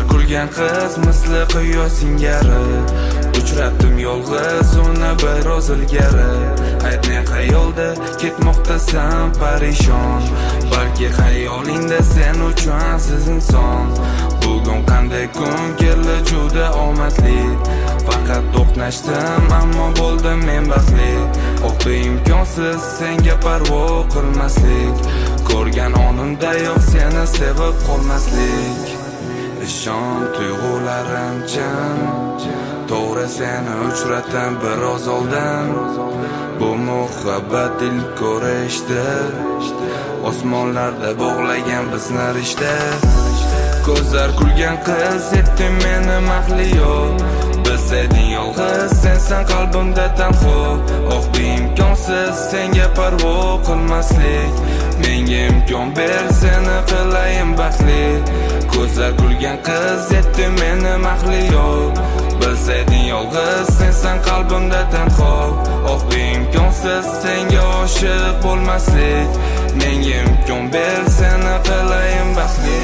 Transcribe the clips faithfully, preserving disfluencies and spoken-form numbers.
kulgan qiz misli quyosh singari uchratdim yolg'iz uni biroz ilgari. Aytmay xayolda ketmoqdasan parishon, balki xayolingda sen uchun aziz inson. Bugun qanday kun keldi juda omadli, faqat to'qnashdim ammo bo'ldim men baxtli. Oh beimkonsiz senga parvo qilmaslik, ko'rgan onimdayoq seni sevib qolmaslik. Ishon tuyg'ularim chin, to'g'ri seni uchratdim biroz oldin. Bu muhabbat ilk ko'rishdi, osmonlarda bog'lagan bizni rishta. Ko'zlar kulgan qiz etdi meni mahliyo, bilsayding yolg'iz sensan qalbimda tanho. Oh beimkonsiz senga parvo qilmaslik, menga imkon ber seni qilayin baxtli. Ko'zlar kulgan qiz etdi meni mahliyo, bilsayding yolg'iz sensan qalbimda tanho. Oh beimkonsiz senga oshiq bo'lmaslik, menga imkon ber seni qilayin baxtli.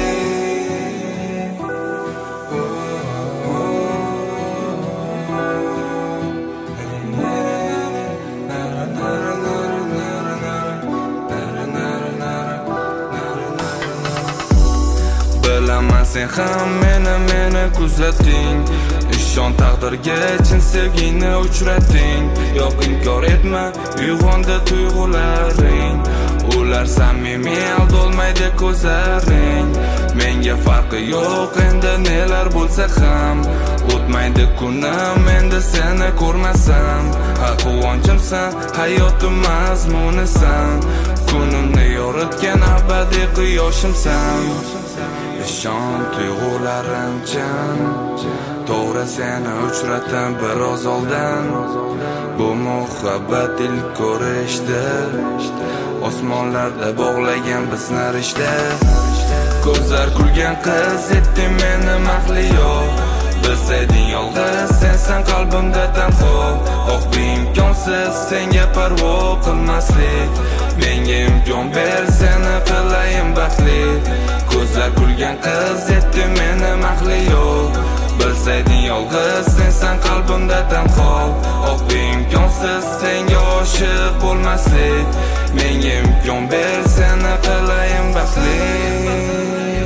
Bilaman sen ham meni meni kuzating, ishon taqdirga chin sevgini uchrating. Yo'q inkor etma uyg'ondi tuyg'ularing, ular samimiy aldolmaydi ko'zlaring. Menga farqi yo'q endi nelar bo'lsa ham, o'tmaydi kunim endi seni ko'rmasam. Ha quvonchimsan, hayotim mazmunisan, kunimni yoritgan abadiy quyoshimsan. Ishon tuyg'ularim chin, to'g'ri seni uchratdim biroz oldin. Bu muhabbat ilk ko'rishdi, osmonlarda bog'lagan bizni rishta. Ko'zlar kulgan qiz etdi meni mahliyo, bilsayding yolg'iz sensan qalbimda tanho. Oh beimkonsiz senga parvo qilmaslik, menga imkon ber seni qilayin baxtli. Ko'zlar kulgan qiz etdi meni mahliyo, bilsayding yolg'iz sensan qalbimda tanho. Oh beimkonsiz senga oshiq bo'lmaslik, menga imkon ber seni qilayin baxtli.